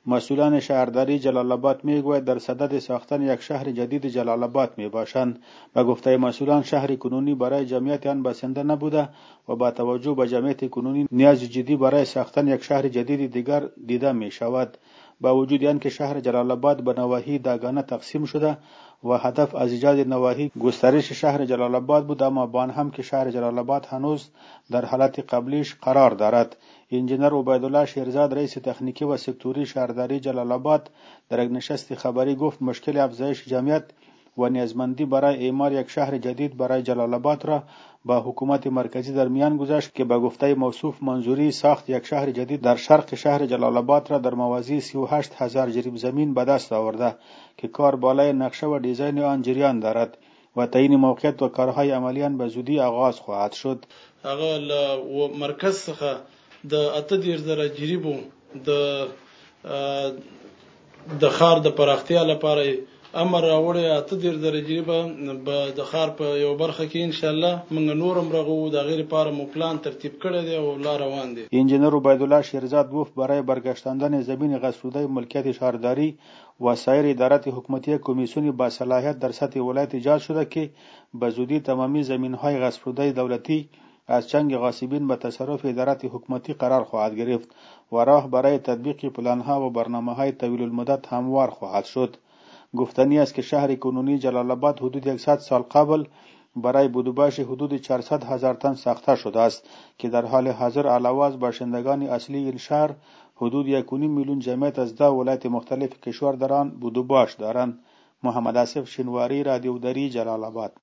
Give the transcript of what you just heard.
مسئولان شهرداری جلال آباد میگویند در صدد ساختن یک شهر جدید جلال آباد میباشند. به گفته مسئولان شهر کنونی برای جمعیت آن بسنده نبوده و با توجه به جمعیت کنونی نیاز جدی برای ساختن یک شهر جدید دیگر دیده می شود. با وجود آنکه شهر جلال آباد به نواحی داگانه تقسیم شده و هدف از ایجاد نواحی گسترش شهر جلال آباد بود، اما با آن هم که شهر جلال آباد هنوز در حالت قبلیش قرار دارد. انجینر عبیدالله شیرزاد رئیس تکنیکی و سکتوری شهرداری جلال آباد در یک نشست خبری گفت مشکل افزایش جمعیت و نیازمندی برای اعمار یک شهر جدید برای جلال آباد را با حکومت مرکزی در میان گذاشت که به گفته موصوف منظوری ساخت یک شهر جدید در شرق شهر جلال آباد را در موازی 38,000 جریب زمین به دست آورده که کار بالای نقشه و دیزاین آن جریان دارد و تعیین موقعیت و کارهای عملی به زودی آغاز خواهد شد. هغه له مرکز څخه د 8,000 جریبو د خار د پراختیا لپاره امر راوړی. 8,000 جریبه به د خار په یو برخه کې ان شاء الله موږ نورم رغو د غیر لپاره مو پلان ترتیب کړی دی او لا روان دی. انجینر عبیدالله شیرزاد گفت برای برگشتاندن زمین غصب‌شده ملکیت شهرداری و سایر ادارات حکومتی کمیسیون با صلاحیت در سطح ولایت ایجاد شده که به زودی تمامی زمین‌های غصب‌شده دولتی از چنگ غاصبین به تصرف ادارات حکومتی قرار خواهد گرفت و راه برای تطبیق پلان‌ها و برنامه‌های طویل المدت هموار خواهد شد. گفتنی است که شهر کنونی جلال آباد حدود 100 سال قبل برای بودجه‌اش حدود 400,000 تن ساخته شده است که در حال حاضر علاوه از باشندگان اصلی این شهر حدود 1.5 میلیون جمعیت از 10 ولایت مختلف کشور در آن بودجه دارند. محمد آصف شینواری، رادیو دری، جلال آباد.